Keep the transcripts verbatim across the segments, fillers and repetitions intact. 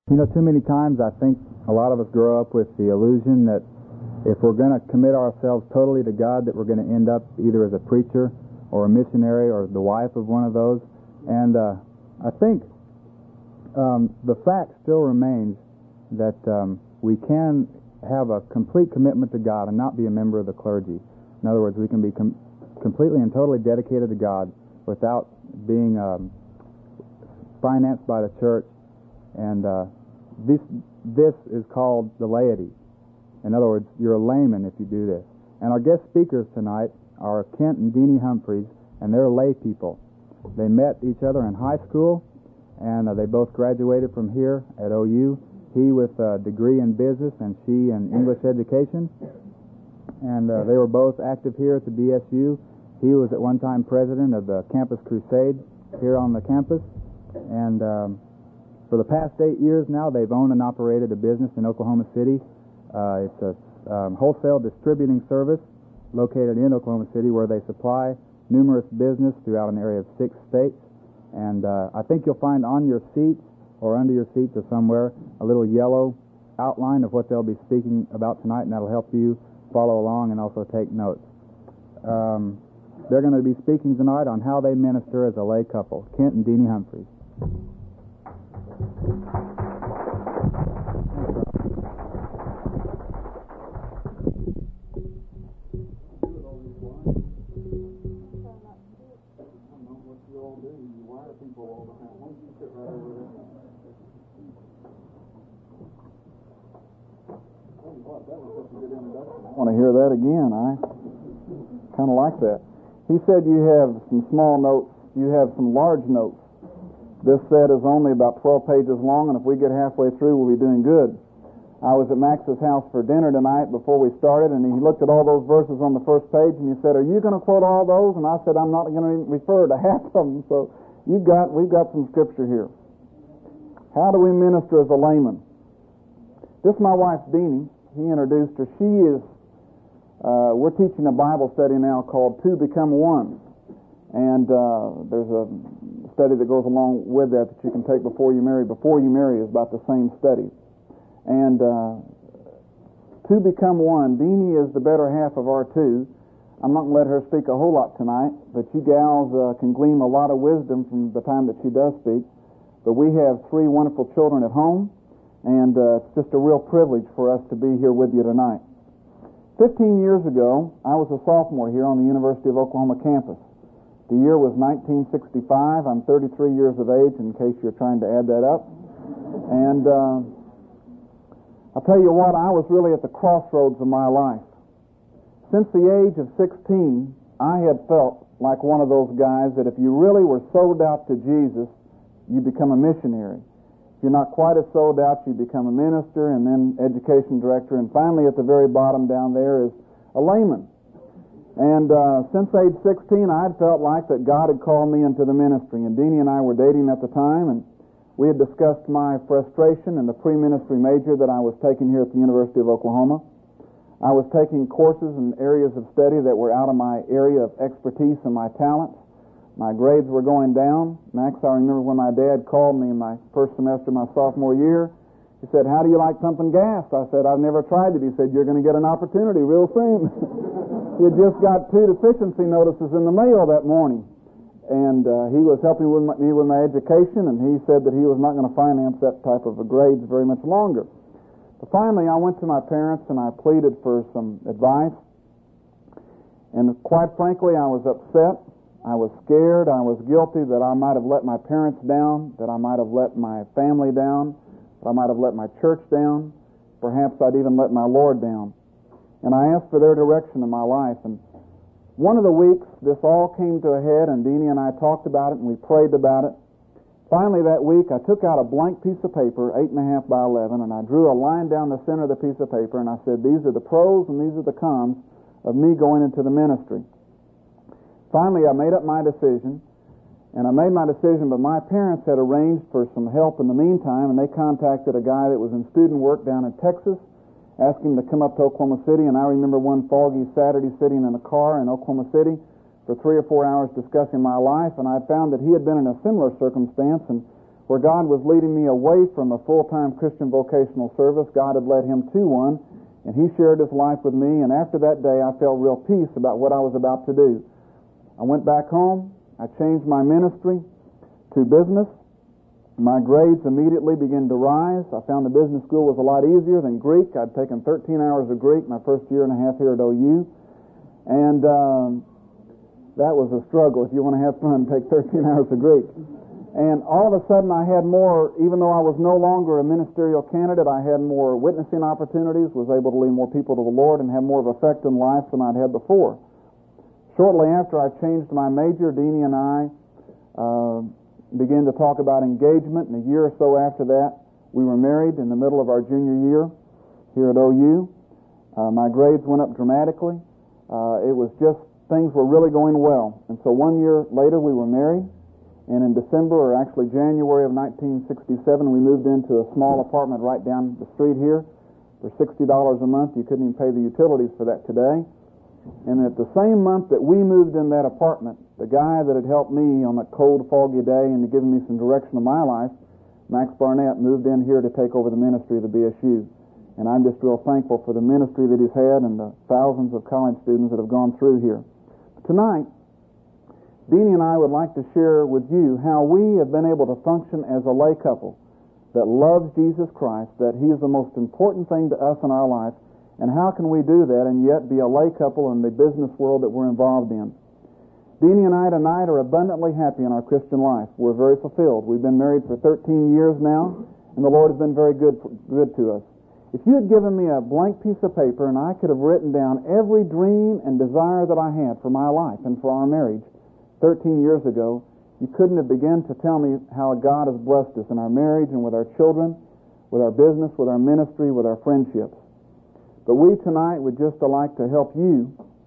You know, too many times I think a lot of us grow up with the illusion that if we're going to commit ourselves totally to God, that we're going to end up either as a preacher or a missionary or the wife of one of those. And uh, I think um, the fact still remains that um, we can have a complete commitment to God and not be a member of the clergy. In other words, we can be com- completely and totally dedicated to God without being um, financed by the church. And uh, this this is called the laity. In other words, you're a layman if you do this. And our guest speakers tonight are Kent and Deanie Humphreys, and they're lay people. They met each other in high school, and uh, they both graduated from here at O U. He with a degree in business, and she in English education. And uh, they were both active here at the B S U. He was at one time president of the Campus Crusade here on the campus, and um, for the past eight years now, they've owned and operated a business in Oklahoma City. Uh, it's a um, wholesale distributing service located in Oklahoma City where they supply numerous business throughout an area of six states. And uh, I think you'll find on your seats or under your seats or somewhere a little yellow outline of what they'll be speaking about tonight, and that'll help you follow along and also take notes. Um, they're going to be speaking tonight on how they minister as a lay couple. Kent and Deanie Humphreys. I want to hear that again. I kind of like that. He said you have some small notes, you have some large notes. This set is only about twelve pages long, and if we get halfway through, we'll be doing good. I was at Max's house for dinner tonight before we started, and he looked at all those verses on the first page, and he said, "Are you going to quote all those?" And I said, "I'm not going to refer to half of them." So you've got, we've got some scripture here. How do we minister as a layman? This is my wife, Deanie. He introduced her. She is, uh, we're teaching a Bible study now called Two Become One. And uh, there's a study that goes along with that that you can take before you marry. Before you marry is about the same study. And uh, Two Become One. Deanie is the better half of our two. I'm not going to let her speak a whole lot tonight, but you gals uh, can glean a lot of wisdom from the time that she does speak. But we have three wonderful children at home, and uh, it's just a real privilege for us to be here with you tonight. Fifteen years ago, I was a sophomore here on the University of Oklahoma campus. The year was nineteen sixty-five. I'm thirty-three years of age, in case you're trying to add that up. And uh, I'll tell you what, I was really at the crossroads of my life. Since the age of sixteen, I had felt like one of those guys that if you really were sold out to Jesus, you become a missionary. If you're not quite as sold out, you become a minister, and then education director, and finally at the very bottom down there is a layman. And uh, since age sixteen, I'd felt like that God had called me into the ministry. And Deanie and I were dating at the time, and we had discussed my frustration in the pre-ministry major that I was taking here at the University of Oklahoma. I was taking courses in areas of study that were out of my area of expertise and my talents. My grades were going down. Max, I remember when my dad called me in my first semester of my sophomore year. He said, "How do you like pumping gas?" I said, "I've never tried it." He said, "You're going to get an opportunity real soon." He had just got two deficiency notices in the mail that morning. And uh, he was helping with my, me with my education, and he said that he was not going to finance that type of a grades very much longer. But finally, I went to my parents, and I pleaded for some advice. And quite frankly, I was upset. I was scared. I was guilty that I might have let my parents down, that I might have let my family down, that I might have let my church down. Perhaps I'd even let my Lord down. And I asked for their direction in my life. And one of the weeks, this all came to a head, and Deanie and I talked about it, and we prayed about it. Finally, that week, I took out a blank piece of paper, eight and a half by eleven, and I drew a line down the center of the piece of paper, and I said, "These are the pros and these are the cons of me going into the ministry." Finally, I made up my decision, and I made my decision, but my parents had arranged for some help in the meantime, and they contacted a guy that was in student work down in Texas, asked him to come up to Oklahoma City, and I remember one foggy Saturday sitting in a car in Oklahoma City for three or four hours discussing my life, and I found that he had been in a similar circumstance, and where God was leading me away from a full-time Christian vocational service. God had led him to one, and he shared his life with me, and after that day I felt real peace about what I was about to do. I went back home. I changed my ministry to business. My grades immediately began to rise. I found the business school was a lot easier than Greek. I'd taken thirteen hours of Greek my first year and a half here at O U, and um, that was a struggle. If you want to have fun, take thirteen hours of Greek. And all of a sudden I had more, even though I was no longer a ministerial candidate, I had more witnessing opportunities, was able to lead more people to the Lord and have more of an effect in life than I'd had before. Shortly after I changed my major, Deanie and I uh, began to talk about engagement, and a year or so after that, we were married in the middle of our junior year here at O U. Uh, my grades went up dramatically. Uh, it was just, things were really going well. And so one year later, we were married, and in December, or actually January of nineteen sixty-seven, we moved into a small apartment right down the street here for sixty dollars a month. You couldn't even pay the utilities for that today. And at the same month that we moved in that apartment, the guy that had helped me on that cold, foggy day and given me some direction of my life, Max Barnett, moved in here to take over the ministry of the B S U. And I'm just real thankful for the ministry that he's had and the thousands of college students that have gone through here. Tonight, Deanie and I would like to share with you how we have been able to function as a lay couple that loves Jesus Christ, that he is the most important thing to us in our life, and how can we do that and yet be a lay couple in the business world that we're involved in. Deanie and I tonight are abundantly happy in our Christian life. We're very fulfilled. We've been married for thirteen years now, and the Lord has been very good, good to us. If you had given me a blank piece of paper and I could have written down every dream and desire that I had for my life and for our marriage thirteen years ago, you couldn't have begun to tell me how God has blessed us in our marriage and with our children, with our business, with our ministry, with our friendships. But we tonight would just like to help you,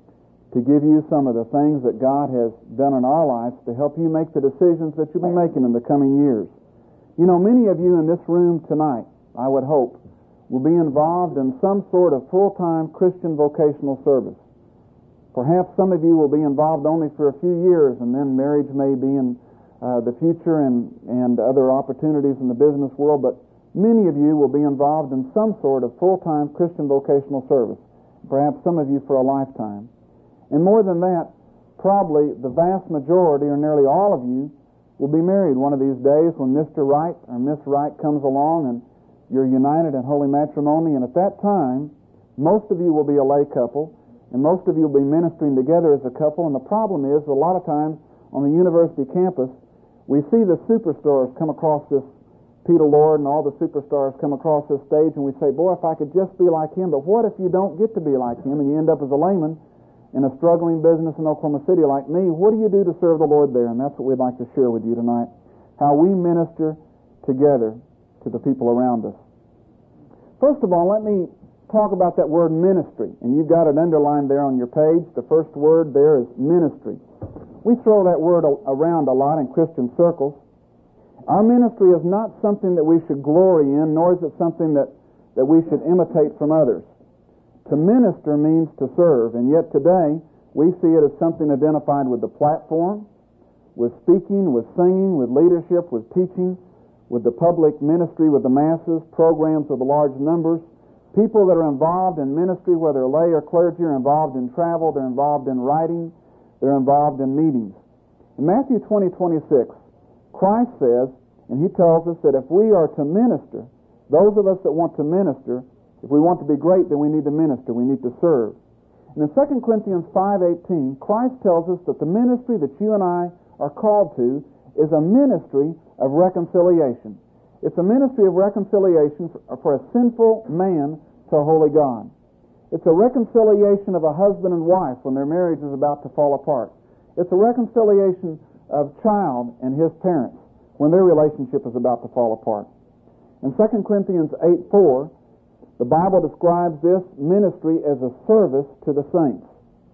to give you some of the things that God has done in our lives to help you make the decisions that you'll be making in the coming years. You know, many of you in this room tonight, I would hope, will be involved in some sort of full-time Christian vocational service. Perhaps some of you will be involved only for a few years, and then marriage may be in uh, the future and, and other opportunities in the business world, but many of you will be involved in some sort of full-time Christian vocational service, perhaps some of you for a lifetime. And more than that, probably the vast majority or nearly all of you will be married one of these days when Mister Right or Miss Right comes along and you're united in holy matrimony, and at that time, most of you will be a lay couple, and most of you will be ministering together as a couple. And the problem is, a lot of times on the university campus, we see the superstars come across this Peter Lord and all the superstars come across this stage, and we say, boy, if I could just be like him. But what if you don't get to be like him and you end up as a layman in a struggling business in Oklahoma City like me? What do you do to serve the Lord there? And that's what we'd like to share with you tonight, how we minister together to the people around us. First of all, let me talk about that word ministry, and you've got it underlined there on your page. The first word there is ministry. We throw that word around a lot in Christian circles. Our ministry is not something that we should glory in, nor is it something that, that we should imitate from others. To minister means to serve, and yet today we see it as something identified with the platform, with speaking, with singing, with leadership, with teaching, with the public ministry, with the masses, programs with large numbers. People that are involved in ministry, whether lay or clergy, are involved in travel, they're involved in writing, they're involved in meetings. In Matthew twenty, twenty-six, Christ says, and he tells us that if we are to minister, those of us that want to minister, if we want to be great, then we need to minister, we need to serve. And in Second Corinthians five eighteen, Christ tells us that the ministry that you and I are called to is a ministry of reconciliation. It's a ministry of reconciliation for, for a sinful man to a holy God. It's a reconciliation of a husband and wife when their marriage is about to fall apart. It's a reconciliation of child and his parents when their relationship is about to fall apart. In Second Corinthians eight four, the Bible describes this ministry as a service to the saints.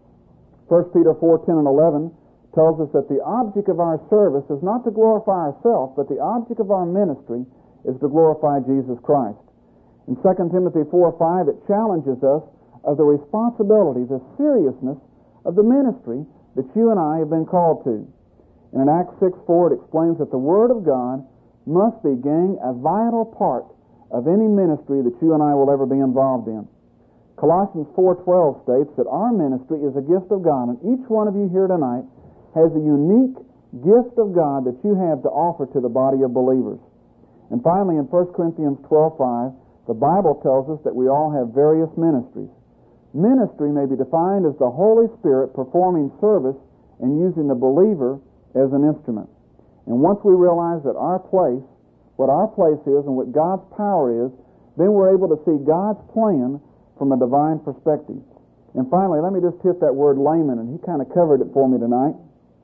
First Peter four ten and eleven tells us that the object of our service is not to glorify ourselves, but the object of our ministry is to glorify Jesus Christ. In Second Timothy four five, it challenges us of the responsibility, the seriousness of the ministry that you and I have been called to. And in Acts six four, it explains that the Word of God must be, gang, a vital part of any ministry that you and I will ever be involved in. Colossians four twelve states that our ministry is a gift of God, and each one of you here tonight has a unique gift of God that you have to offer to the body of believers. And finally, in First Corinthians twelve five, the Bible tells us that we all have various ministries. Ministry may be defined as the Holy Spirit performing service and using the believer as an instrument. And once we realize that our place, what our place is and what God's power is, then we're able to see God's plan from a divine perspective. And finally, let me just hit that word layman, and he kind of covered it for me tonight.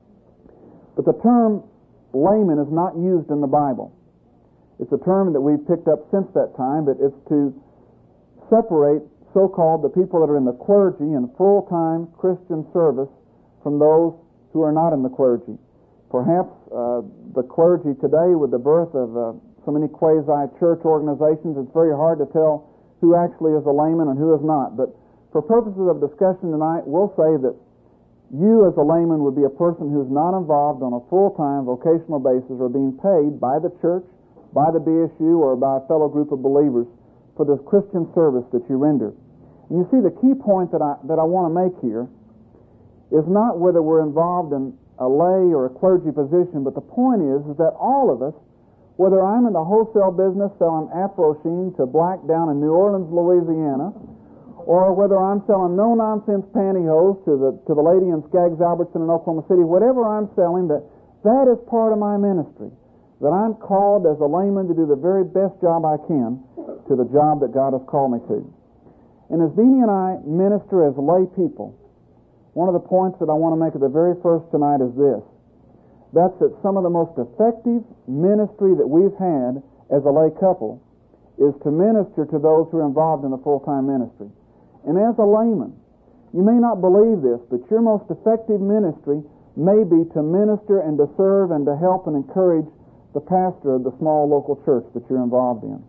But the term layman is not used in the Bible. It's a term that we've picked up since that time, but it's to separate so-called the people that are in the clergy and full-time Christian service from those who are not in the clergy. Perhaps uh, the clergy today, with the birth of uh, so many quasi-church organizations, it's very hard to tell who actually is a layman and who is not. But for purposes of discussion tonight, we'll say that you as a layman would be a person who's not involved on a full-time vocational basis or being paid by the church, by the B S U, or by a fellow group of believers for this Christian service that you render. And you see, the key point that I, that I want to make here is not whether we're involved in a lay or a clergy position, but the point is, is that all of us, whether I'm in the wholesale business selling Afro-Sheen to black down in New Orleans, Louisiana, or whether I'm selling no-nonsense pantyhose to the to the lady in Skaggs Albertson in Oklahoma City, whatever I'm selling, that that is part of my ministry, that I'm called as a layman to do the very best job I can to the job that God has called me to. And as Deanie and I minister as lay people, one of the points that I want to make at the very first tonight is this. That's that some of the most effective ministry that we've had as a lay couple is to minister to those who are involved in the full-time ministry. And as a layman, you may not believe this, but your most effective ministry may be to minister and to serve and to help and encourage the pastor of the small local church that you're involved in.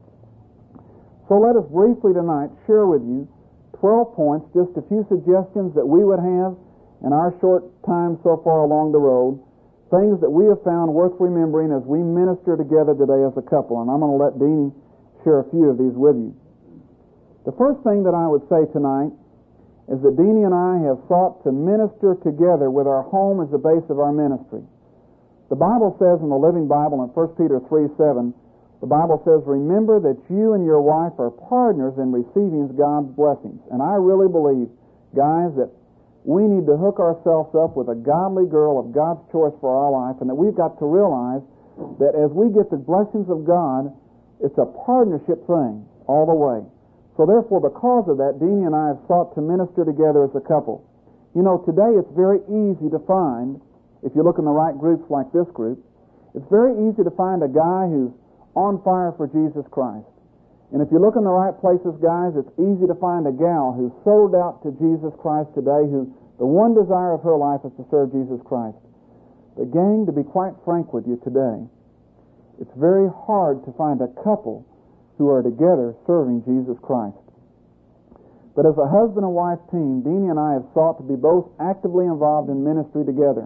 So let us briefly tonight share with you twelve points, just a few suggestions that we would have in our short time so far along the road, things that we have found worth remembering as we minister together today as a couple. And I'm going to let Deanie share a few of these with you. The first thing that I would say tonight is that Deanie and I have sought to minister together with our home as the base of our ministry. The Bible says in the Living Bible in First Peter three seven, the Bible says, remember that you and your wife are partners in receiving God's blessings. And I really believe, guys, that we need to hook ourselves up with a godly girl of God's choice for our life, and that we've got to realize that as we get the blessings of God, it's a partnership thing all the way. So therefore, because of that, Deanie and I have sought to minister together as a couple. You know, today it's very easy to find, if you look in the right groups like this group, it's very easy to find a guy who's on fire for Jesus Christ. And if you look in the right places, guys, it's easy to find a gal who's sold out to Jesus Christ today, who the one desire of her life is to serve Jesus Christ. But gang, to be quite frank with you today, it's very hard to find a couple who are together serving Jesus Christ. But as a husband and wife team, Deanie and I have sought to be both actively involved in ministry together.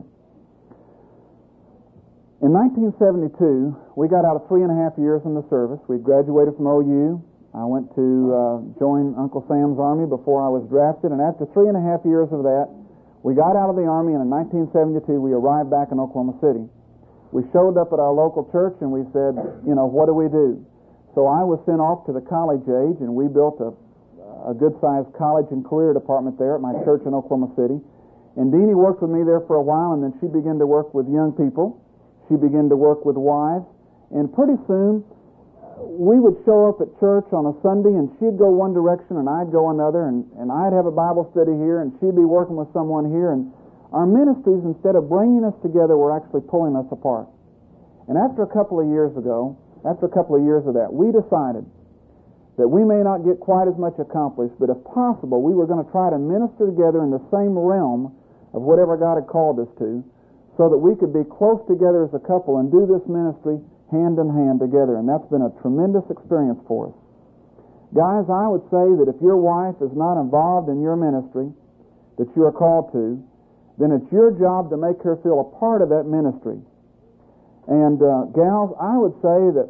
In nineteen seventy-two, we got out of three and a half years in the service. We graduated from O U. I went to uh, join Uncle Sam's Army before I was drafted, and after three and a half years of that, we got out of the Army, and in nineteen seventy-two, we arrived back in Oklahoma City. We showed up at our local church, and we said, you know, what do we do? So I was sent off to the college age, and we built a, a good-sized college and career department there at my church in Oklahoma City. And Deanie worked with me there for a while, and then she began to work with young people. She began to work with wives, and pretty soon we would show up at church on a Sunday, and she'd go one direction and I'd go another, and, and I'd have a Bible study here and she'd be working with someone here, and our ministries, instead of bringing us together, were actually pulling us apart. And after a couple of years ago, after a couple of years of that, we decided that we may not get quite as much accomplished, but if possible, we were going to try to minister together in the same realm of whatever God had called us to, so that we could be close together as a couple and do this ministry hand in hand together. And that's been a tremendous experience for us. Guys, I would say that if your wife is not involved in your ministry that you are called to, then it's your job to make her feel a part of that ministry. And uh, gals, I would say that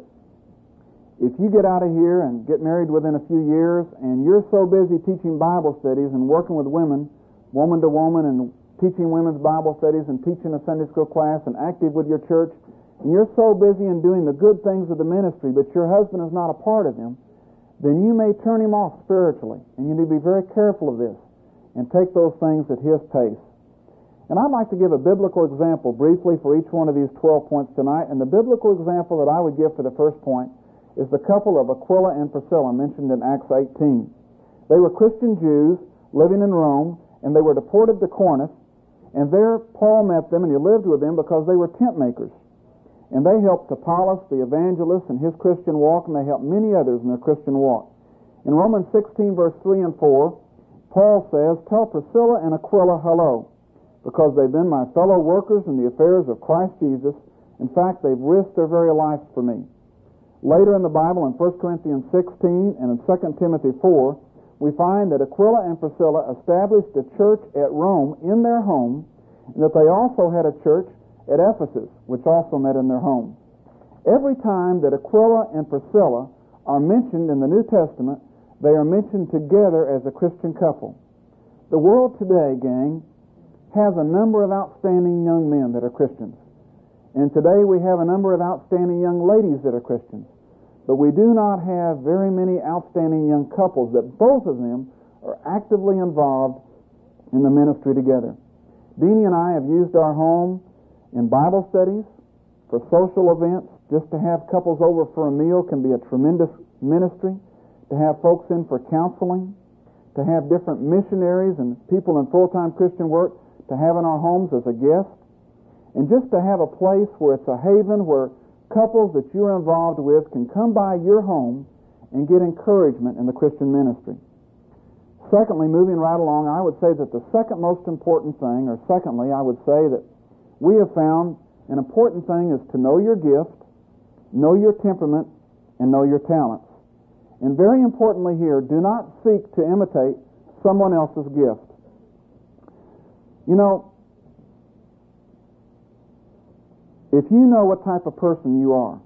if you get out of here and get married within a few years and you're so busy teaching Bible studies and working with women, woman to woman, and teaching women's Bible studies and teaching a Sunday school class and active with your church, and you're so busy in doing the good things of the ministry, but your husband is not a part of them, then you may turn him off spiritually. And you need to be very careful of this and take those things at his pace. And I'd like to give a biblical example briefly for each one of these twelve points tonight. And the biblical example that I would give for the first point is the couple of Aquila and Priscilla mentioned in Acts eighteen. They were Christian Jews living in Rome, and they were deported to Corinth. And there Paul met them, and he lived with them because they were tent makers. And they helped Apollos, the evangelist, in his Christian walk, and they helped many others in their Christian walk. In Romans sixteen, verse three and four, Paul says, "Tell Priscilla and Aquila hello, because they've been my fellow workers in the affairs of Christ Jesus. In fact, they've risked their very lives for me." Later in the Bible, in First Corinthians sixteen and in Second Timothy four, we find that Aquila and Priscilla established a church at Rome in their home, and that they also had a church at Ephesus, which also met in their home. Every time that Aquila and Priscilla are mentioned in the New Testament, they are mentioned together as a Christian couple. The world today, gang, has a number of outstanding young men that are Christians. And today we have a number of outstanding young ladies that are Christians. But we do not have very many outstanding young couples that both of them are actively involved in the ministry together. Deanie and I have used our home in Bible studies, for social events. Just to have couples over for a meal can be a tremendous ministry. To have folks in for counseling, to have different missionaries and people in full-time Christian work to have in our homes as a guest, and just to have a place where it's a haven where couples that you're involved with can come by your home and get encouragement in the Christian ministry. Secondly, moving right along, I would say that the second most important thing, or secondly, I would say that we have found an important thing is to know your gift, know your temperament, and know your talents. And very importantly here, do not seek to imitate someone else's gift. You know, if you know what type of person you are,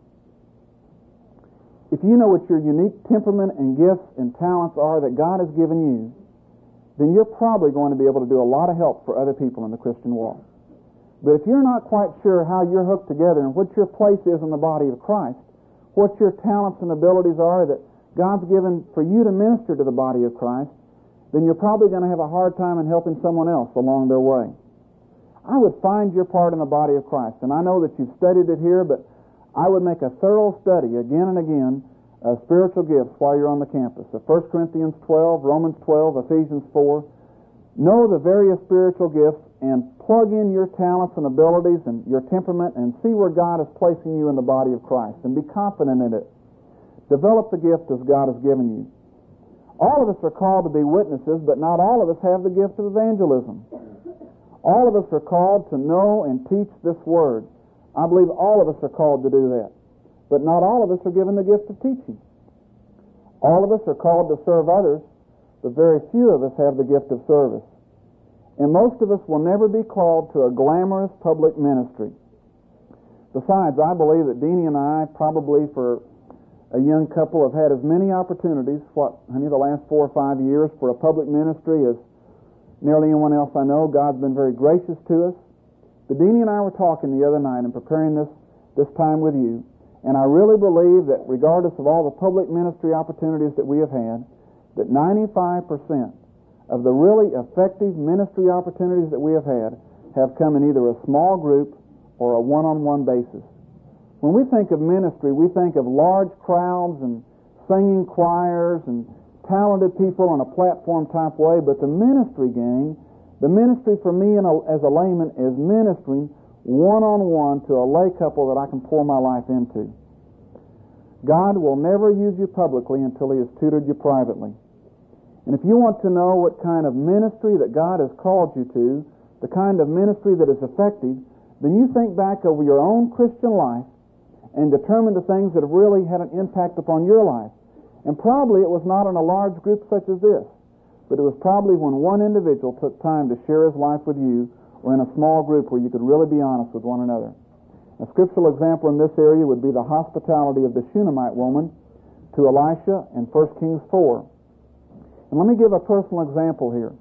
if you know what your unique temperament and gifts and talents are that God has given you, then you're probably going to be able to do a lot of help for other people in the Christian walk. But if you're not quite sure how you're hooked together and what your place is in the body of Christ, what your talents and abilities are that God's given for you to minister to the body of Christ, then you're probably going to have a hard time in helping someone else along their way. I would find your part in the body of Christ, and I know that you've studied it here, but I would make a thorough study again and again of spiritual gifts while you're on the campus. Of First Corinthians twelve, Romans twelve, Ephesians four. Know the various spiritual gifts and plug in your talents and abilities and your temperament and see where God is placing you in the body of Christ and be confident in it. Develop the gift as God has given you. All of us are called to be witnesses, but not all of us have the gift of evangelism. All of us are called to know and teach this word. I believe all of us are called to do that. But not all of us are given the gift of teaching. All of us are called to serve others, but very few of us have the gift of service. And most of us will never be called to a glamorous public ministry. Besides, I believe that Deanie and I probably for a young couple have had as many opportunities, what, honey, the last four or five years for a public ministry as nearly anyone else I know. God's been very gracious to us. But Deanie and I were talking the other night and preparing this, this time with you, and I really believe that regardless of all the public ministry opportunities that we have had, that ninety-five percent of the really effective ministry opportunities that we have had have come in either a small group or a one-on-one basis. When we think of ministry, we think of large crowds and singing choirs and talented people in a platform type way, but the ministry, gang, the ministry for me and as a layman is ministering one-on-one to a lay couple that I can pour my life into. God will never use you publicly until He has tutored you privately. And if you want to know what kind of ministry that God has called you to, the kind of ministry that is effective, then you think back over your own Christian life and determine the things that have really had an impact upon your life. And probably it was not in a large group such as this, but it was probably when one individual took time to share his life with you, or in a small group where you could really be honest with one another. A scriptural example in this area would be the hospitality of the Shunammite woman to Elisha in First Kings four. And let me give a personal example here.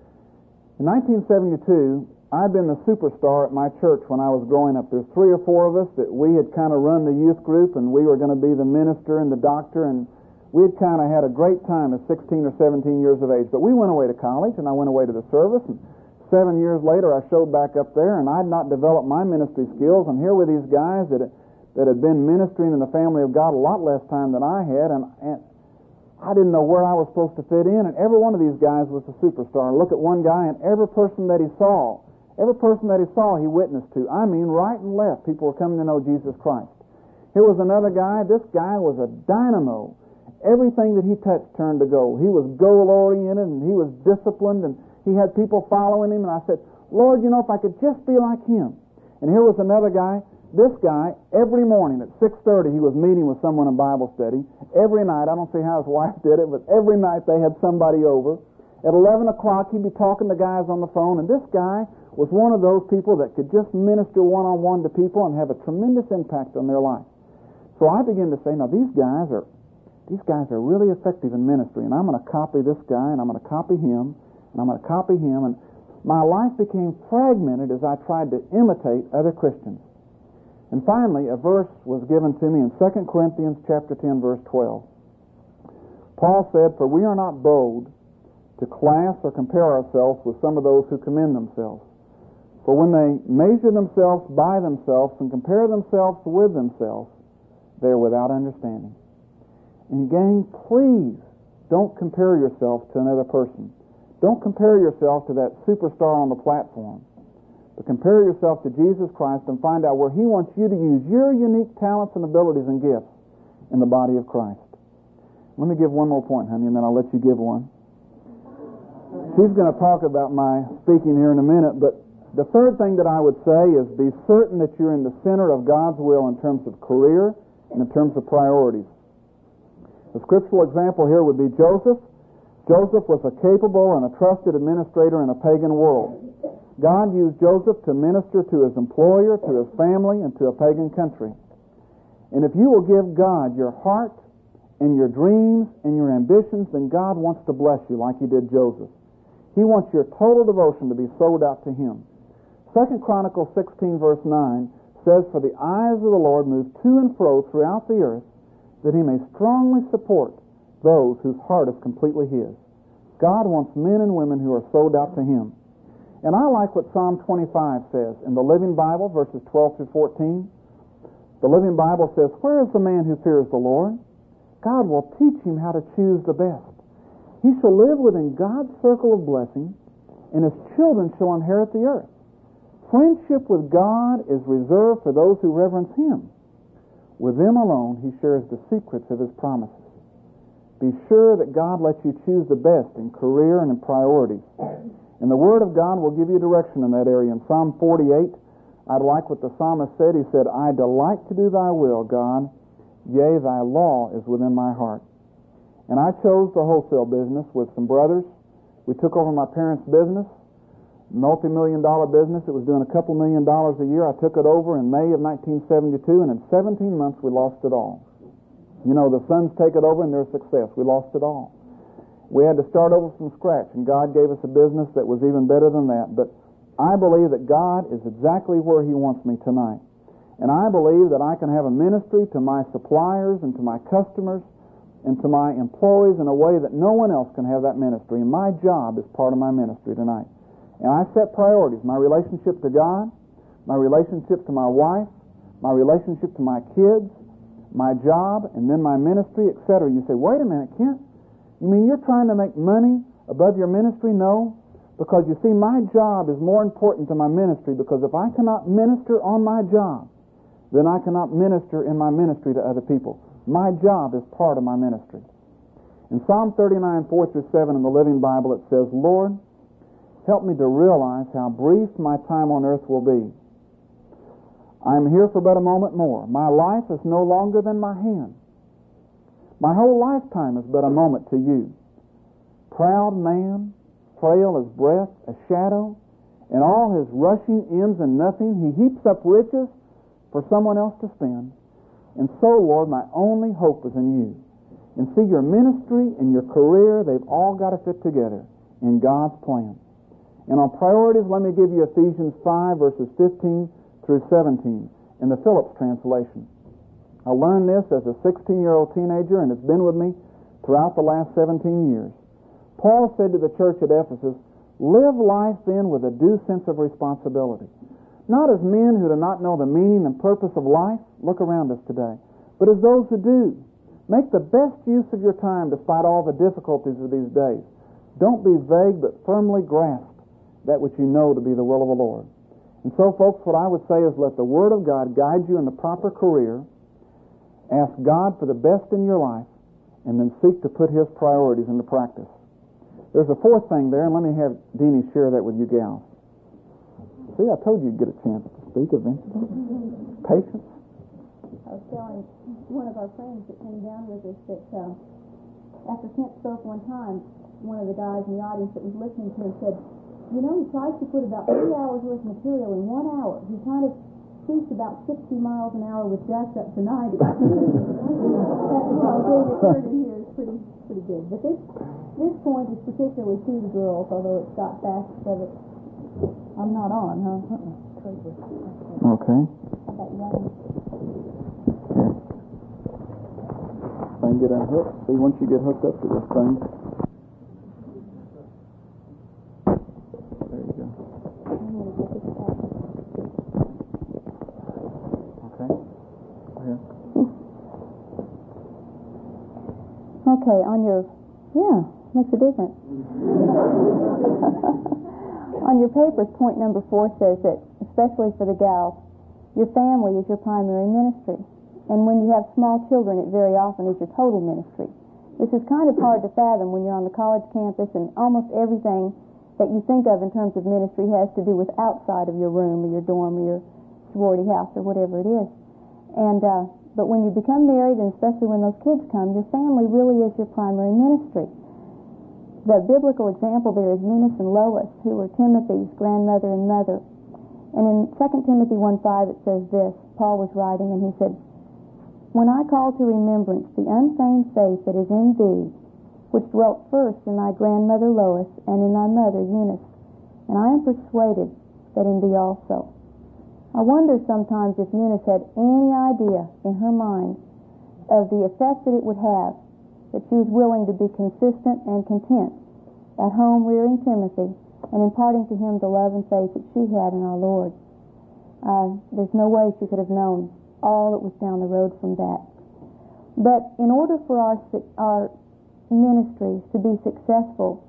In nineteen seventy-two, I'd been the superstar at my church when I was growing up. There's three or four of us that we had kind of run the youth group, and we were going to be the minister and the doctor, and we had kind of had a great time at sixteen or seventeen years of age. But we went away to college, and I went away to the service, and seven years later I showed back up there, and I'd not developed my ministry skills, and here were these guys that that had been ministering in the family of God a lot less time than I had, and, and I didn't know where I was supposed to fit in, and every one of these guys was a superstar. Look at one guy, and every person that he saw, every person that he saw, he witnessed to. I mean, right and left, people were coming to know Jesus Christ. Here was another guy. This guy was a dynamo. Everything that he touched turned to gold. He was goal-oriented, and he was disciplined, and he had people following him, and I said, Lord, you know, if I could just be like him. And here was another guy. This guy, every morning at six thirty, he was meeting with someone in Bible study. Every night, I don't see how his wife did it, but every night they had somebody over. At eleven o'clock, he'd be talking to guys on the phone, and this guy was one of those people that could just minister one-on-one to people and have a tremendous impact on their life. So I began to say, now these guys are these guys are really effective in ministry, and I'm going to copy this guy, and I'm going to copy him, and I'm going to copy him, and my life became fragmented as I tried to imitate other Christians. And finally, a verse was given to me in Second Corinthians chapter ten, verse twelve. Paul said, for we are not bold to class or compare ourselves with some of those who commend themselves. For when they measure themselves by themselves and compare themselves with themselves, they are without understanding. And gang, please don't compare yourself to another person. Don't compare yourself to that superstar on the platform. But compare yourself to Jesus Christ and find out where He wants you to use your unique talents and abilities and gifts in the body of Christ. Let me give one more point, honey, and then I'll let you give one. She's going to talk about my speaking here in a minute, but the third thing that I would say is be certain that you're in the center of God's will in terms of career and in terms of priorities. The scriptural example here would be Joseph. Joseph was a capable and a trusted administrator in a pagan world. God used Joseph to minister to his employer, to his family, and to a pagan country. And if you will give God your heart and your dreams and your ambitions, then God wants to bless you like He did Joseph. He wants your total devotion to be sold out to Him. Second Chronicles sixteen, verse nine says, for the eyes of the Lord move to and fro throughout the earth, that He may strongly support those whose heart is completely His. God wants men and women who are sold out to Him. And I like what Psalm twenty-five says in the Living Bible, verses twelve through fourteen. The Living Bible says, where is the man who fears the Lord? God will teach him how to choose the best. He shall live within God's circle of blessing, and his children shall inherit the earth. Friendship with God is reserved for those who reverence Him. With them alone He shares the secrets of His promises. Be sure that God lets you choose the best in career and in priorities. And the Word of God will give you direction in that area. In Psalm forty-eight, I'd like what the psalmist said. He said, I delight to do Thy will, God. Yea, Thy law is within my heart. And I chose the wholesale business with some brothers. We took over my parents' business, multi-million dollar business. It was doing a couple million dollars a year. I took it over in May of nineteen seventy-two, and in seventeen months we lost it all. You know, the sons take it over and they're a success. We lost it all. We had to start over from scratch, and God gave us a business that was even better than that. But I believe that God is exactly where He wants me tonight. And I believe that I can have a ministry to my suppliers and to my customers and to my employees in a way that no one else can have that ministry. And my job is part of my ministry tonight. And I set priorities: my relationship to God, my relationship to my wife, my relationship to my kids, my job, and then my ministry, et cetera. You say, wait a minute, Kent. You mean you're trying to make money above your ministry? No, because you see, my job is more important than my ministry, because if I cannot minister on my job, then I cannot minister in my ministry to other people. My job is part of my ministry. In Psalm thirty-nine, four through seven in the Living Bible, it says, Lord, help me to realize how brief my time on earth will be. I am here for but a moment more. My life is no longer than my hand. My whole lifetime is but a moment to you. Proud man, frail as breath, a shadow, and all his rushing ends in nothing. He heaps up riches, for someone else to spend. And so, Lord, my only hope is in you. And see, your ministry and your career, they've all got to fit together in God's plan. And on priorities, let me give you Ephesians five, verses fifteen through seventeen in the Phillips translation. I learned this as a sixteen-year-old teenager, and it's been with me throughout the last seventeen years. Paul said to the church at Ephesus, live life then with a due sense of responsibility. Not as men who do not know the meaning and purpose of life, look around us today, but as those who do. Make the best use of your time despite all the difficulties of these days. Don't be vague, but firmly grasp that which you know to be the will of the Lord. And so, folks, what I would say is let the Word of God guide you in the proper career. Ask God for the best in your life, and then seek to put His priorities into practice. There's a fourth thing there, and let me have Deanie share that with you gals. See, I told you you'd get a chance to speak eventually. Patience. I was telling one of our friends that came down with us that uh, after Kent spoke one time, one of the guys in the audience that was listening to him said, you know, he tries to put about three hours worth of material in one hour. He kind of speaks about sixty miles an hour with gusts up to ninety. That's how big it's heard in here is pretty, pretty good. But this, this point is particularly to the girls, although it's got facets of it. I'm not on, huh? Uh-uh. Okay. How about you? If I can get unhooked. See, once you get hooked up to this thing. There you go. Okay. Go ahead. Okay, on your, yeah, makes a difference. On your papers, point number four says that, especially for the gals, your family is your primary ministry. And when you have small children, it very often is your total ministry. This is kind of hard to fathom when you're on the college campus, and almost everything that you think of in terms of ministry has to do with outside of your room or your dorm or your sorority house or whatever it is. And uh, but when you become married, and especially when those kids come, your family really is your primary ministry. The biblical example there is Eunice and Lois, who were Timothy's grandmother and mother. And in Second Timothy one five it says this, Paul was writing, and he said, when I call to remembrance the unfeigned faith that is in thee, which dwelt first in thy grandmother Lois and in thy mother Eunice, and I am persuaded that in thee also. I wonder sometimes if Eunice had any idea in her mind of the effect that it would have that she was willing to be consistent and content at home rearing Timothy and imparting to him the love and faith that she had in our Lord. Uh, there's no way she could have known all that was down the road from that. But in order for our our ministries to be successful,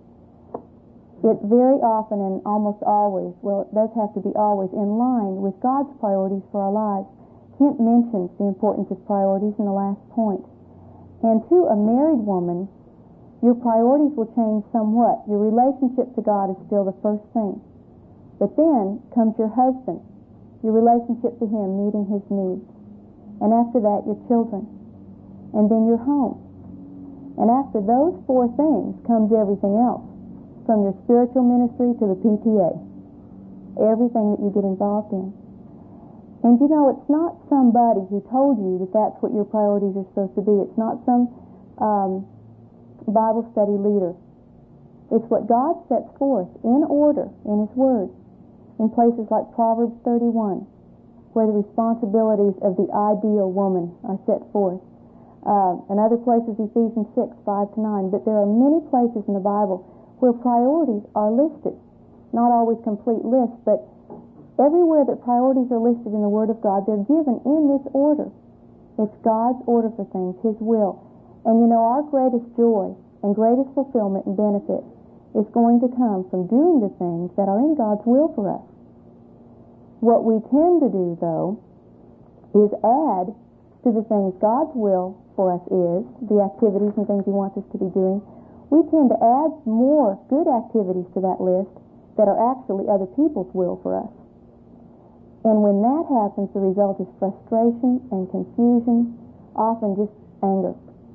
it very often and almost always, well, it does have to be always in line with God's priorities for our lives. Kent mentions the importance of priorities in the last point. And to a married woman, your priorities will change somewhat. Your relationship to God is still the first thing. But then comes your husband, your relationship to him, meeting his needs. And after that, your children. And then your home. And after those four things comes everything else, from your spiritual ministry to the P T A. Everything that you get involved in. And you know, it's not somebody who told you that that's what your priorities are supposed to be. It's not some um, Bible study leader. It's what God sets forth in order in His Word, in places like Proverbs thirty-one, where the responsibilities of the ideal woman are set forth. Uh, and other places, Ephesians six, five to nine. But there are many places in the Bible where priorities are listed. Not always complete lists, but everywhere that priorities are listed in the Word of God, they're given in this order. It's God's order for things, His will. And you know, our greatest joy and greatest fulfillment and benefit is going to come from doing the things that are in God's will for us. What we tend to do, though, is add to the things God's will for us is, the activities and things He wants us to be doing. We tend to add more good activities to that list that are actually other people's will for us. And when that happens, the result is frustration and confusion, often just anger.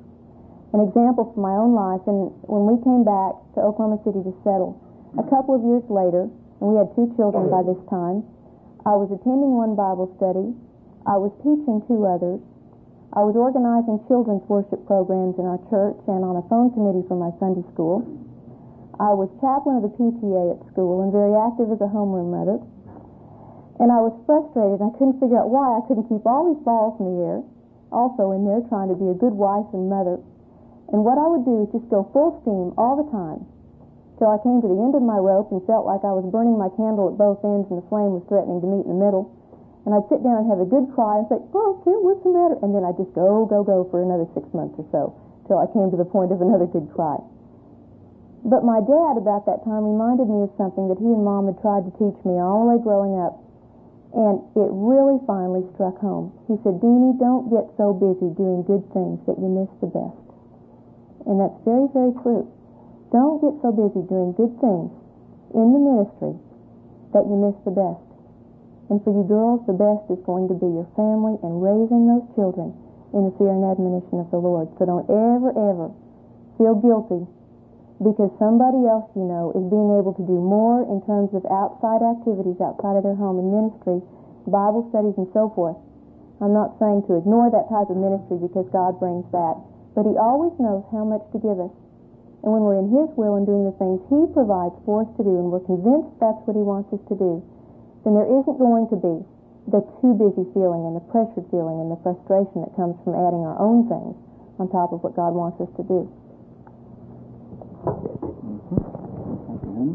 An example from my own life, and when we came back to Oklahoma City to settle, a couple of years later, and we had two children by this time, I was attending one Bible study. I was teaching two others. I was organizing children's worship programs in our church and on a phone committee for my Sunday school. I was chaplain of the P T A at school and very active as a homeroom mother. And I was frustrated. I couldn't figure out why I couldn't keep all these balls in the air, also in there trying to be a good wife and mother. And what I would do is just go full steam all the time till I came to the end of my rope and felt like I was burning my candle at both ends and the flame was threatening to meet in the middle. And I'd sit down and have a good cry and say, oh, Kim, what's the matter? And then I'd just go, go, go for another six months or so till I came to the point of another good cry. But my dad, about that time, reminded me of something that he and Mom had tried to teach me all the way growing up. And it really finally struck home. He said, Deanie, don't get so busy doing good things that you miss the best. And that's very, very true. Don't get so busy doing good things in the ministry that you miss the best. And for you girls, the best is going to be your family and raising those children in the fear and admonition of the Lord. So don't ever, ever feel guilty because somebody else you know is being able to do more in terms of outside activities outside of their home and ministry, Bible studies and so forth. I'm not saying to ignore that type of ministry because God brings that, but He always knows how much to give us. And when we're in His will and doing the things He provides for us to do and we're convinced that's what He wants us to do, then there isn't going to be the too busy feeling and the pressured feeling and the frustration that comes from adding our own things on top of what God wants us to do. Mm-hmm.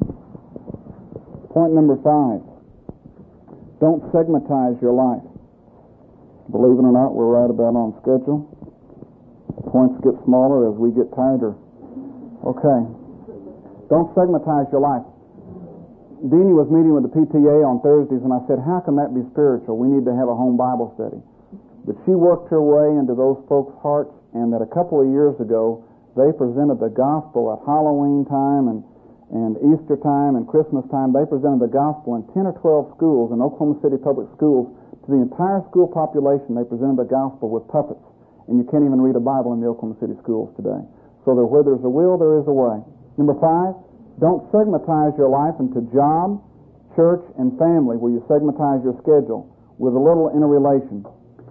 Point number five. Don't segmentize your life. Believe it or not, we're right about on schedule. Points get smaller as we get tighter. Okay. Don't segmentize your life. Deanie was meeting with the P T A on Thursdays, and I said, how can that be spiritual? We need to have a home Bible study. But she worked her way into those folks' hearts, and that a couple of years ago, they presented the gospel at Halloween time and, and Easter time and Christmas time. They presented the gospel in ten or twelve schools in Oklahoma City Public Schools. To the entire school population, they presented the gospel with puppets. And you can't even read a Bible in the Oklahoma City schools today. So there, where there's a will, there is a way. Number five, don't segmentize your life into job, church, and family where you segmentize your schedule with a little interrelation.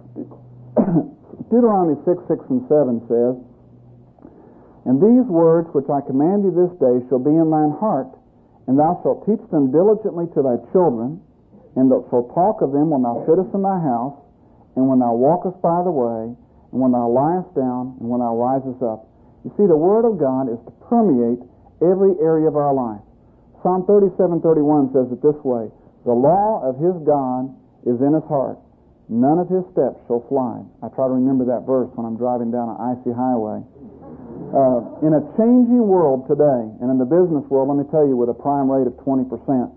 Deuteronomy six, six, and seven says, And these words which I command you this day shall be in thine heart, and thou shalt teach them diligently to thy children, and thou shalt talk of them when thou sittest in thy house, and when thou walkest by the way, and when thou liest down, and when thou risest up. You see, the Word of God is to permeate every area of our life. Psalm thirty-seven thirty-one says it this way, The law of his God is in his heart. None of his steps shall slide. I try to remember that verse when I'm driving down an icy highway. Uh, in a changing world today, and in the business world, let me tell you, with a prime rate of twenty percent,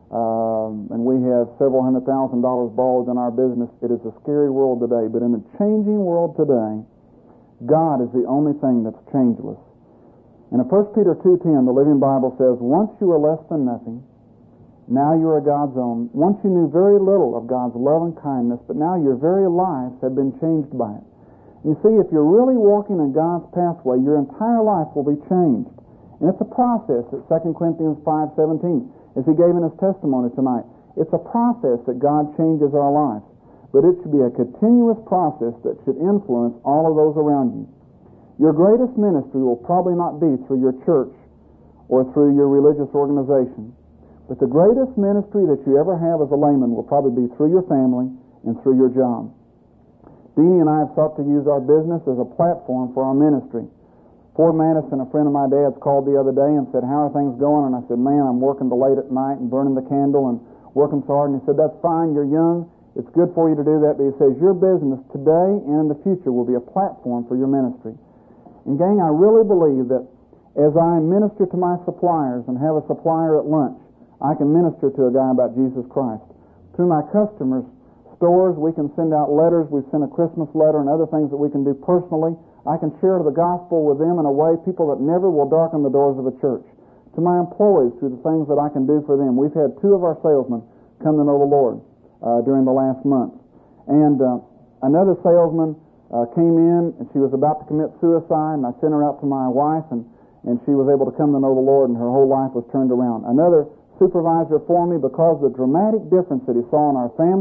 um, and we have several hundred thousand dollars borrowed in our business, it is a scary world today. But in a changing world today, God is the only thing that's changeless. And in First Peter two ten, the Living Bible says, Once you were less than nothing, now you are God's own. Once you knew very little of God's love and kindness, but now your very lives have been changed by it. You see, if you're really walking in God's pathway, your entire life will be changed. And it's a process that Second Corinthians five seventeen, as he gave in his testimony tonight, it's a process that God changes our lives. But it should be a continuous process that should influence all of those around you. Your greatest ministry will probably not be through your church or through your religious organization, but the greatest ministry that you ever have as a layman will probably be through your family and through your job. Deanie and I have sought to use our business as a platform for our ministry. Ford Madison, a friend of my dad's, called the other day and said, how are things going? And I said, man, I'm working till late at night and burning the candle and working so hard. And he said, that's fine, you're young, it's good for you to do that. But he says, your business today and in the future will be a platform for your ministry. And gang, I really believe that as I minister to my suppliers and have a supplier at lunch, I can minister to a guy about Jesus Christ. Through my customers' stores, we can send out letters. We've sent a Christmas letter and other things that we can do personally. I can share the gospel with them in a way, people that never will darken the doors of a church. To my employees, through the things that I can do for them. We've had two of our salesmen come to know the Lord uh, during the last month. And uh, another salesman Uh, came in, and she was about to commit suicide, and I sent her out to my wife, and, and she was able to come to know the Lord, and her whole life was turned around. Another supervisor for me, because of the dramatic difference that he saw in our family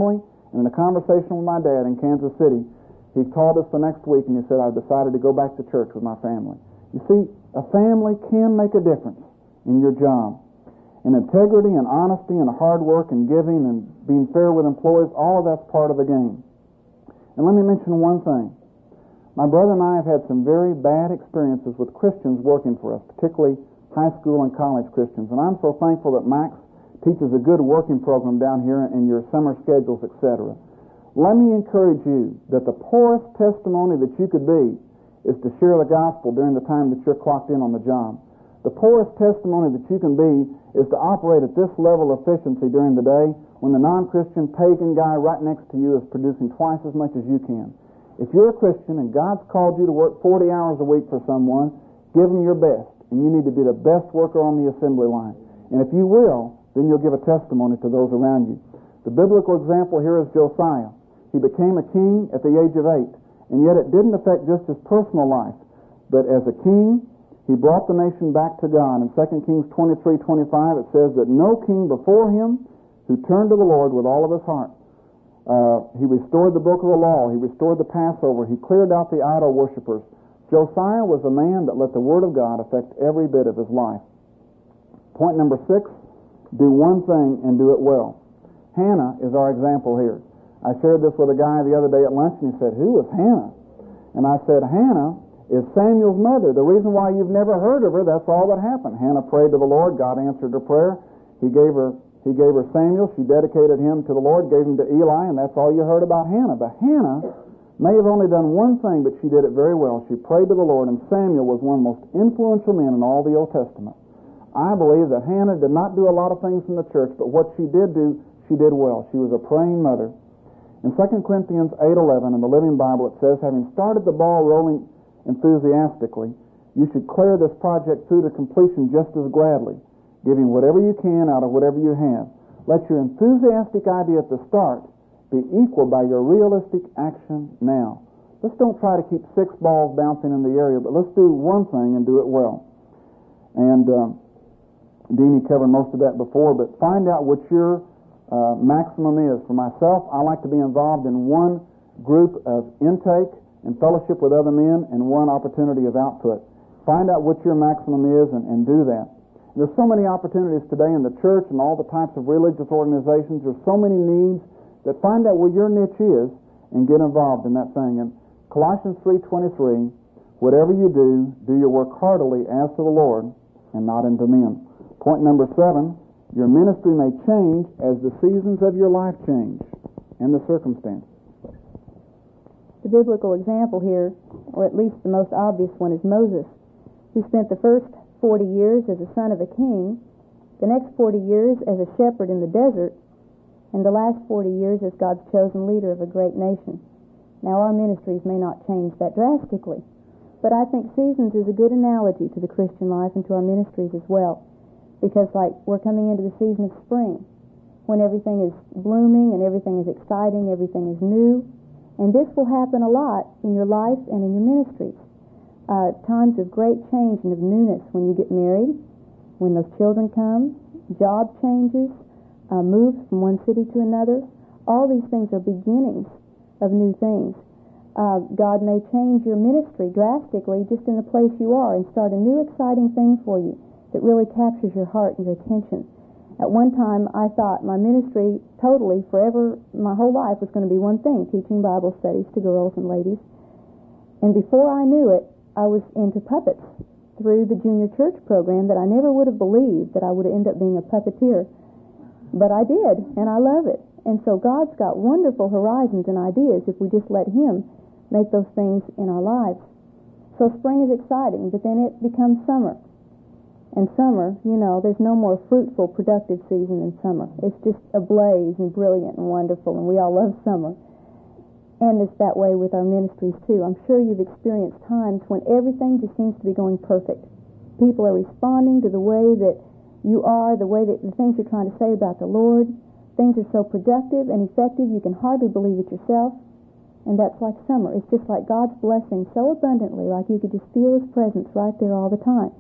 And in a conversation with my dad in Kansas City, he called us the next week and he said, I've decided to go back to church with my family. You see, a family can make a difference in your job. And integrity and honesty and hard work and giving and being fair with employees, all of that's part of the game. And let me mention one thing. My brother and I have had some very bad experiences with Christians working for us, particularly high school and college Christians. And I'm so thankful that Max teaches a good working program down here in your summer schedules, et cetera. Let me encourage you that the poorest testimony that you could be is to share the gospel during the time that you're clocked in on the job. The poorest testimony that you can be is to operate at this level of efficiency during the day when the non-Christian pagan guy right next to you is producing twice as much as you can. If you're a Christian and God's called you to work forty hours a week for someone, give them your best. And you need to be the best worker on the assembly line. And if you will, then you'll give a testimony to those around you. The biblical example here is Josiah. He became a king at the age of eight, and yet it didn't affect just his personal life. But as a king, he brought the nation back to God. In Second Kings twenty-three twenty-five, it says that no king before him who turned to the Lord with all of his heart. Uh, he restored the book of the law. He restored the Passover. He cleared out the idol worshippers. Josiah was a man that let the Word of God affect every bit of his life. Point number six, do one thing and do it well. Hannah is our example here. I shared this with a guy the other day at lunch, and he said, who is Hannah? And I said, Hannah is Samuel's mother. The reason why you've never heard of her, that's all that happened. Hannah prayed to the Lord. God answered her prayer. He gave her He gave her Samuel. She dedicated him to the Lord, gave him to Eli, and that's all you heard about Hannah. But Hannah may have only done one thing, but she did it very well. She prayed to the Lord, and Samuel was one of the most influential men in all the Old Testament. I believe that Hannah did not do a lot of things in the church, but what she did do, she did well. She was a praying mother. In Second Corinthians eight eleven in the Living Bible, it says, having started the ball rolling enthusiastically, you should clear this project through to completion just as gladly, giving whatever you can out of whatever you have. Let your enthusiastic idea at the start be equaled by your realistic action now. Let's don't try to keep six balls bouncing in the area, but let's do one thing and do it well. And um, Deanie covered most of that before, but find out what your uh, maximum is. For myself, I like to be involved in one group of intake and fellowship with other men and one opportunity of output. Find out what your maximum is and, and do that. There's so many opportunities today in the church and all the types of religious organizations. There's so many needs that find out where your niche is and get involved in that thing. And Colossians three twenty-three, whatever you do, do your work heartily as to the Lord and not unto men. Point number seven, your ministry may change as the seasons of your life change and the circumstances. The biblical example here, or at least the most obvious one, is Moses, who spent the first forty years as a son of a king, the next forty years as a shepherd in the desert, and the last forty years as God's chosen leader of a great nation. Now, our ministries may not change that drastically, but I think seasons is a good analogy to the Christian life and to our ministries as well, because like we're coming into the season of spring, when everything is blooming and everything is exciting, everything is new, and this will happen a lot in your life and in your ministries. Uh, times of great change and of newness when you get married, when those children come, job changes, uh, moves from one city to another. All these things are beginnings of new things. Uh, God may change your ministry drastically just in the place you are and start a new exciting thing for you that really captures your heart and your attention. At one time, I thought my ministry totally, forever, my whole life was going to be one thing, teaching Bible studies to girls and ladies. And before I knew it, I was into puppets through the junior church program that I never would have believed that I would end up being a puppeteer. But I did, and I love it. And so God's got wonderful horizons and ideas if we just let Him make those things in our lives. So spring is exciting, but then it becomes summer. And summer, you know, there's no more fruitful, productive season than summer. It's just ablaze and brilliant and wonderful, and we all love summer. And it's that way with our ministries, too. I'm sure you've experienced times when everything just seems to be going perfect. People are responding to the way that you are, the way that the things you're trying to say about the Lord. Things are so productive and effective, you can hardly believe it yourself. And that's like summer. It's just like God's blessing so abundantly, like you could just feel His presence right there all the time.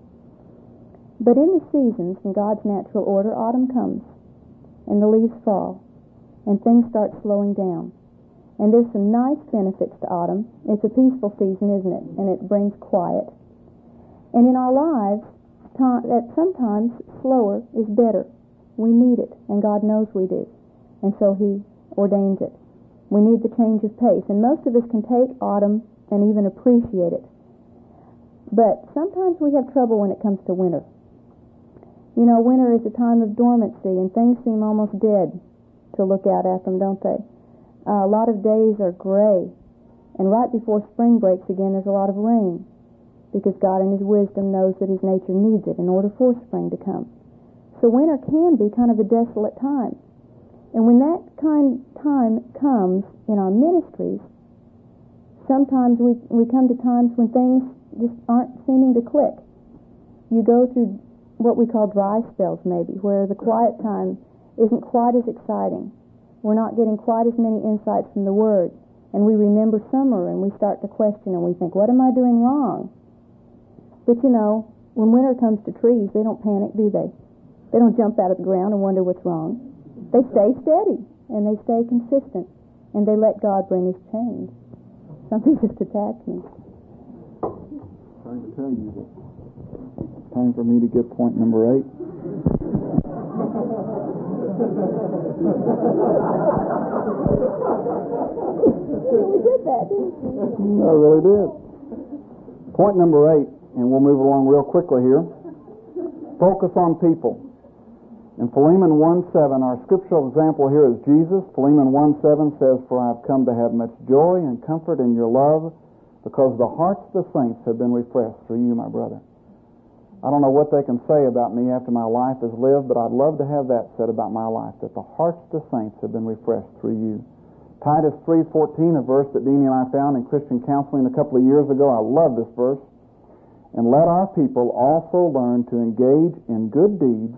But in the seasons, in God's natural order, autumn comes, and the leaves fall, and things start slowing down. And there's some nice benefits to autumn. It's a peaceful season, isn't it? And it brings quiet. And in our lives, that sometimes slower is better. We need it, and God knows we do. And so He ordains it. We need the change of pace. And most of us can take autumn and even appreciate it. But sometimes we have trouble when it comes to winter. You know, winter is a time of dormancy, and things seem almost dead to look out at them, don't they? Uh, a lot of days are gray, and right before spring breaks again, there's a lot of rain, because God in His wisdom knows that His nature needs it in order for spring to come. So winter can be kind of a desolate time. And when that kind of time comes in our ministries, sometimes we, we come to times when things just aren't seeming to click. You go through what we call dry spells maybe, where the quiet time isn't quite as exciting. We're not getting quite as many insights from the Word. And we remember summer and we start to question and we think, what am I doing wrong? But you know, when winter comes to trees, they don't panic, do they? They don't jump out of the ground and wonder what's wrong. They stay steady and they stay consistent and they let God bring His change. Something just attacked me. Trying to tell you that it's time for me to get point number eight. We did that, didn't we? I really did. Point number eight, and we'll move along real quickly here. Focus on people. In Philemon one seven, our scriptural example here is Jesus. Philemon one seven says, "For I have come to have much joy and comfort in your love, because the hearts of the saints have been refreshed through you, my brother." I don't know what they can say about me after my life is lived, but I'd love to have that said about my life, that the hearts of the saints have been refreshed through you. Titus three fourteen, a verse that Deanie and I found in Christian counseling a couple of years ago. I love this verse. "And let our people also learn to engage in good deeds,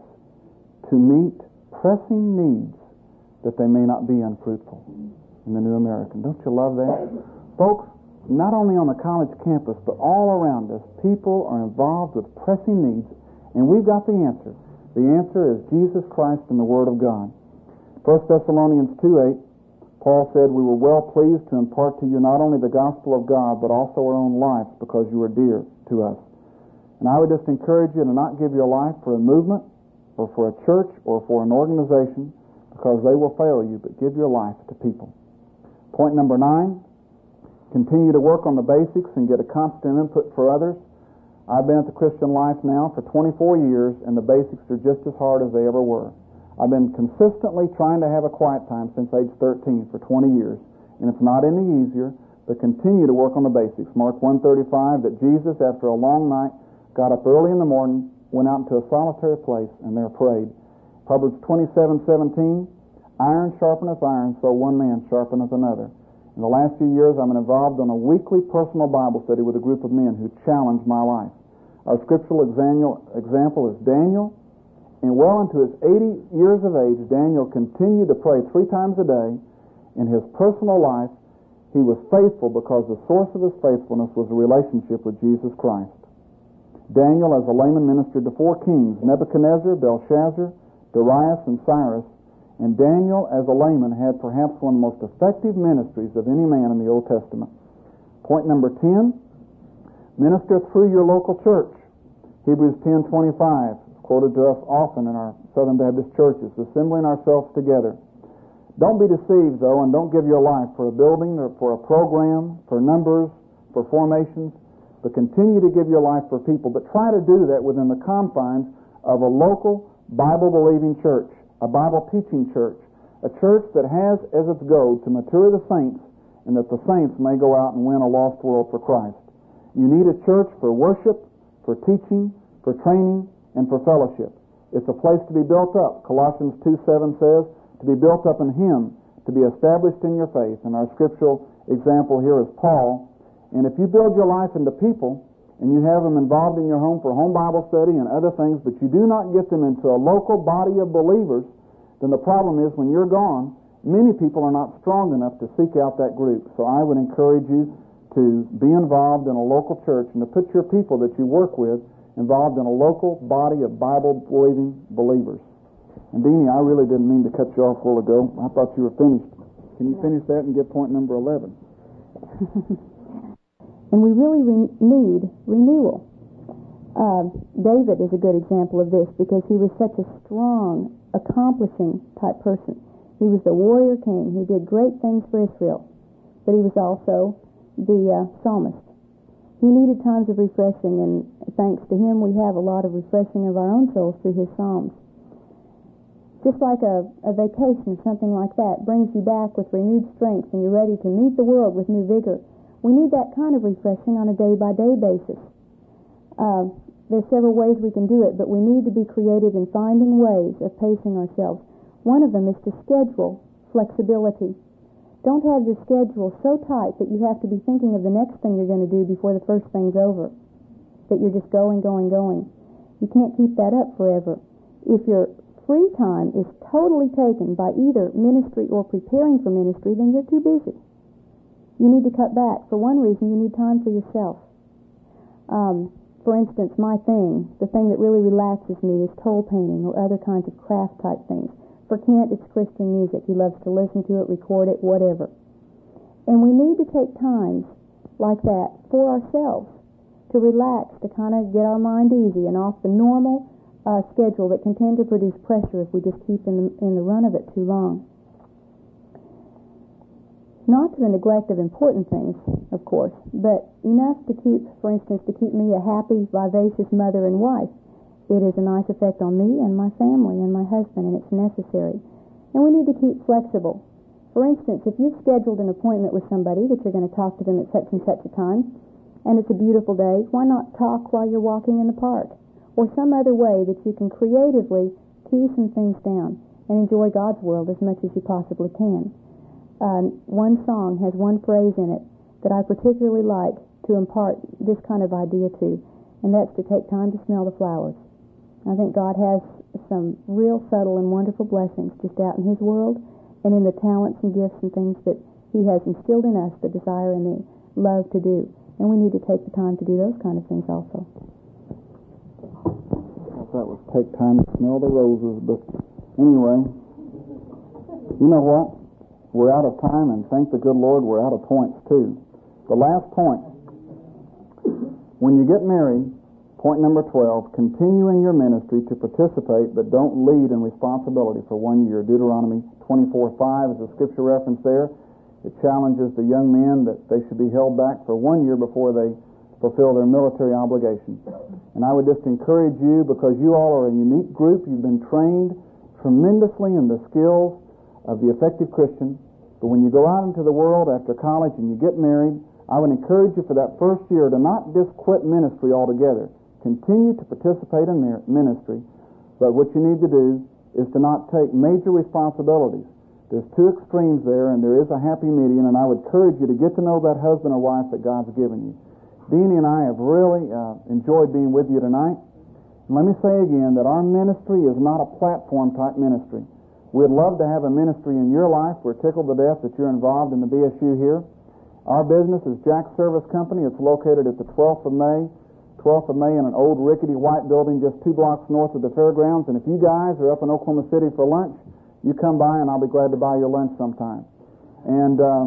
to meet pressing needs, that they may not be unfruitful." In the New American. Don't you love that? Folks, not only on the college campus, but all around us, people are involved with pressing needs, and we've got the answer. The answer is Jesus Christ and the Word of God. First Thessalonians two eight, Paul said, "We were well pleased to impart to you not only the gospel of God, but also our own lives, because you are dear to us." And I would just encourage you to not give your life for a movement, or for a church, or for an organization, because they will fail you, but give your life to people. Point number nine, continue to work on the basics and get a constant input for others. I've been at the Christian life now for twenty-four years, and the basics are just as hard as they ever were. I've been consistently trying to have a quiet time since age thirteen for twenty years, and it's not any easier, but continue to work on the basics. Mark one thirty-five, that Jesus, after a long night, got up early in the morning, went out into a solitary place, and there prayed. Proverbs twenty-seven seventeen, "Iron sharpeneth iron, so one man sharpeneth another." In the last few years, I've been involved in a weekly personal Bible study with a group of men who challenge my life. Our scriptural example is Daniel, and well into his eighty years of age, Daniel continued to pray three times a day. In his personal life, he was faithful because the source of his faithfulness was a relationship with Jesus Christ. Daniel, as a layman, ministered to four kings, Nebuchadnezzar, Belshazzar, Darius, and Cyrus. And Daniel, as a layman, had perhaps one of the most effective ministries of any man in the Old Testament. Point number ten, minister through your local church. Hebrews ten twenty-five, quoted to us often in our Southern Baptist churches, assembling ourselves together. Don't be deceived, though, and don't give your life for a building or for a program, for numbers, for formations, but continue to give your life for people. But try to do that within the confines of a local Bible-believing church, a Bible-teaching church, a church that has as its goal to mature the saints, and that the saints may go out and win a lost world for Christ. You need a church for worship, for teaching, for training, and for fellowship. It's a place to be built up. Colossians two seven says, to be built up in Him, to be established in your faith. And our scriptural example here is Paul. And if you build your life into people, and you have them involved in your home for home Bible study and other things, but you do not get them into a local body of believers, then the problem is when you're gone, many people are not strong enough to seek out that group. So I would encourage you to be involved in a local church and to put your people that you work with involved in a local body of Bible-believing believers. And Deanie, I really didn't mean to cut you off a while ago. I thought you were finished. Can you finish that and get point number eleven? And we really re- need renewal. Uh, David is a good example of this because he was such a strong, accomplishing type person. He was the warrior king. He did great things for Israel, but he was also the uh, psalmist. He needed times of refreshing, and thanks to him, we have a lot of refreshing of our own souls through his psalms. Just like a, a vacation, something like that, brings you back with renewed strength and you're ready to meet the world with new vigor. We need that kind of refreshing on a day-by-day basis. Uh, there's several ways we can do it, but we need to be creative in finding ways of pacing ourselves. One of them is to schedule flexibility. Don't have your schedule so tight that you have to be thinking of the next thing you're going to do before the first thing's over, that you're just going, going, going. You can't keep that up forever. If your free time is totally taken by either ministry or preparing for ministry, then you're too busy. You need to cut back. For one reason, you need time for yourself. Um, for instance, my thing, the thing that really relaxes me is toll painting or other kinds of craft type things. For Kent, it's Christian music. He loves to listen to it, record it, whatever. And we need to take times like that for ourselves to relax, to kind of get our mind easy and off the normal uh, schedule that can tend to produce pressure if we just keep in the, in the run of it too long. Not to the neglect of important things, of course, but enough to keep, for instance, to keep me a happy, vivacious mother and wife. It is a nice effect on me and my family and my husband, and it's necessary. And we need to keep flexible. For instance, if you've scheduled an appointment with somebody that you're going to talk to them at such and such a time, and it's a beautiful day, why not talk while you're walking in the park? Or some other way that you can creatively key some things down and enjoy God's world as much as you possibly can. Um, one song has one phrase in it that I particularly like to impart this kind of idea to, and that's to take time to smell the flowers. I think God has some real subtle and wonderful blessings just out in His world and in the talents and gifts and things that He has instilled in us, the desire and the love to do. And we need to take the time to do those kind of things also. Well, that was take time to smell the roses, but anyway, you know what? We're out of time, and thank the good Lord we're out of points too. The last point, when you get married, point number twelve, continue in your ministry to participate, but don't lead in responsibility for one year. Deuteronomy twenty-four five is a scripture reference there. It challenges the young men that they should be held back for one year before they fulfill their military obligations. And I would just encourage you, because you all are a unique group, you've been trained tremendously in the skills of the effective Christian, but when you go out into the world after college and you get married, I would encourage you for that first year to not just quit ministry altogether. Continue to participate in ministry, but what you need to do is to not take major responsibilities. There's two extremes there, and there is a happy median, and I would encourage you to get to know that husband or wife that God's given you. Deanie and I have really uh, enjoyed being with you tonight. And let me say again that our ministry is not a platform-type ministry. We'd love to have a ministry in your life. We're tickled to death that you're involved in the B S U here. Our business is Jack's Service Company. It's located at the twelfth of May, twelfth of May in an old rickety white building just two blocks north of the fairgrounds. And if you guys are up in Oklahoma City for lunch, you come by and I'll be glad to buy your lunch sometime. And um,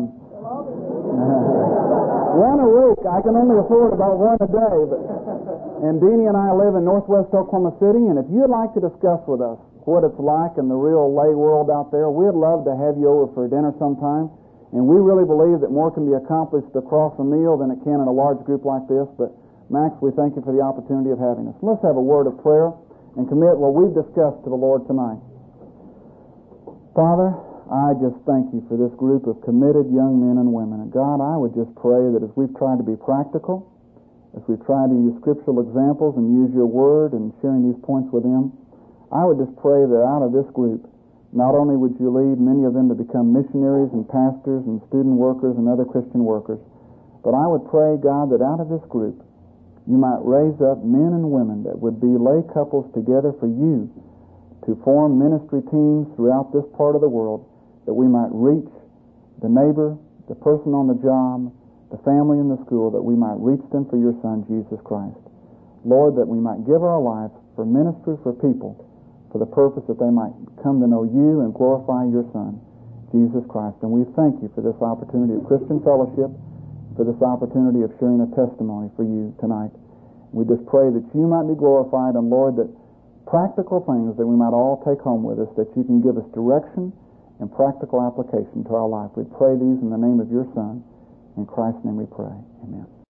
one a week. I can only afford about one a day. But, and Deanie and I live in northwest Oklahoma City, and if you'd like to discuss with us what it's like in the real lay world out there, we'd love to have you over for dinner sometime. And we really believe that more can be accomplished across a meal than it can in a large group like this. But Max, we thank you for the opportunity of having us. Let's have a word of prayer and commit what we've discussed to the Lord tonight. Father, I just thank you for this group of committed young men and women. And God, I would just pray that as we've tried to be practical, as we've tried to use scriptural examples and use your word and sharing these points with them, I would just pray that out of this group, not only would you lead many of them to become missionaries and pastors and student workers and other Christian workers, but I would pray, God, that out of this group, you might raise up men and women that would be lay couples together for you to form ministry teams throughout this part of the world, that we might reach the neighbor, the person on the job, the family in the school, that we might reach them for your Son, Jesus Christ. Lord, that we might give our lives for ministry for people, for the purpose that they might come to know you and glorify your Son, Jesus Christ. And we thank you for this opportunity of Christian fellowship, for this opportunity of sharing a testimony for you tonight. We just pray that you might be glorified, and Lord, that practical things that we might all take home with us, that you can give us direction and practical application to our life. We pray these in the name of your Son. In Christ's name we pray. Amen.